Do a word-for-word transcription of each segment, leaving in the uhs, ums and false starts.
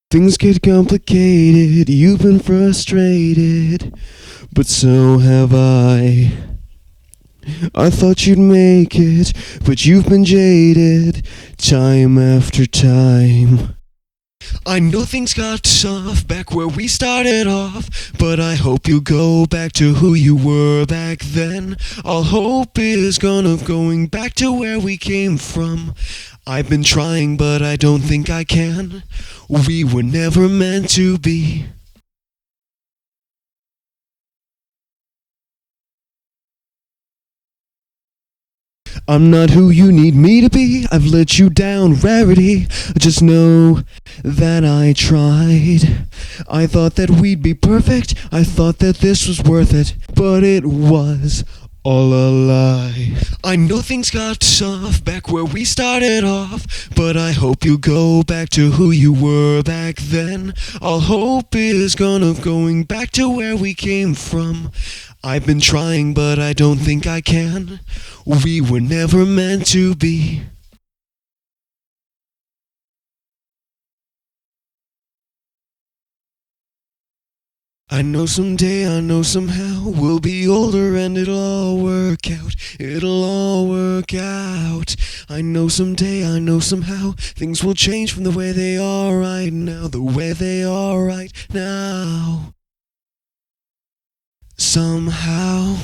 Things get complicated, you've been frustrated, but so have I. I thought you'd make it, but you've been jaded, time after time. I know things got tough back where we started off, but I hope you go back to who you were back then. All hope is gone of going back to where we came from. I've been trying, but I don't think I can. We were never meant to be. I'm not who you need me to be. I've let you down, rarity. Just know that I tried. I thought that we'd be perfect. I thought that this was worth it, but it was all a lie. I know things got tough back where we started off, but I hope you go back to who you were back then. All hope is gone of going back to where we came from. I've been trying, but I don't think I can. We were never meant to be. I know someday, I know somehow, we'll be older and it'll all work out. It'll all work out. I know someday, I know somehow, things will change from the way they are right now. The way they are right now. Somehow.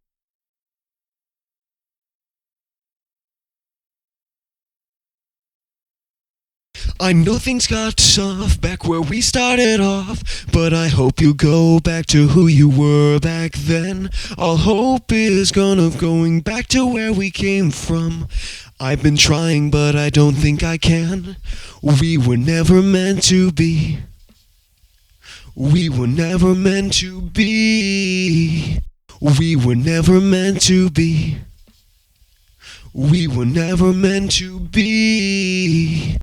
I know things got tough back where we started off, but I hope you go back to who you were back then. All hope is gone of going back to where we came from. I've been trying, but I don't think I can. We were never meant to be. We were never meant to be. We were never meant to be. We were never meant to be.